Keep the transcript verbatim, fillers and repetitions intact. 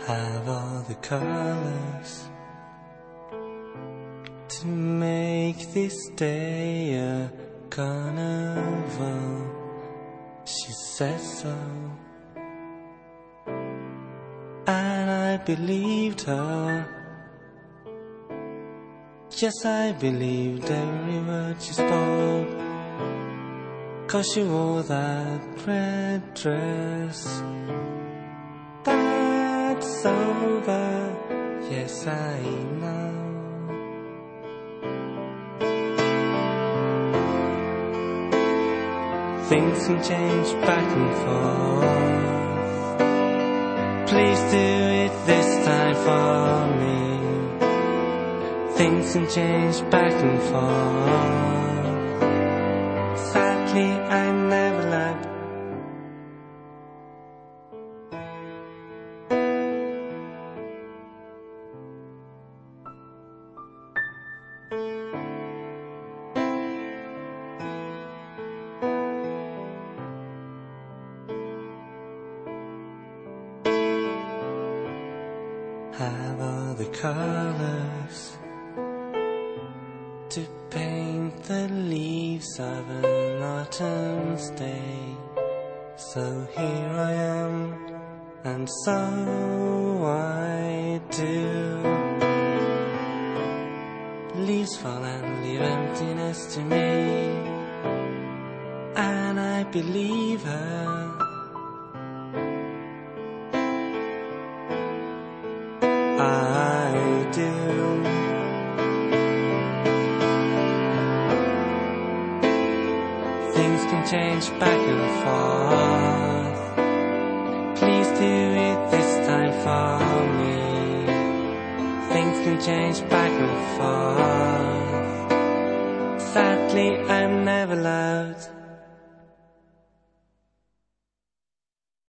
have all the colors to make this day a carnival. She says so, and I believed her. Yes, I believed every word she spoke, 'cause she wore that red dress. That's over, yes I know. Things can change back and forth. Please do it this time for me. Things can change back and forth. Sadly, I never learned. Have all the colors to paint the leaves of an autumn's day. So here I am, and so I do. Leaves fall and leave emptiness to me, and I believe her. I do. Things can change back and forth. Please do it this time for me. Things can change back and forth.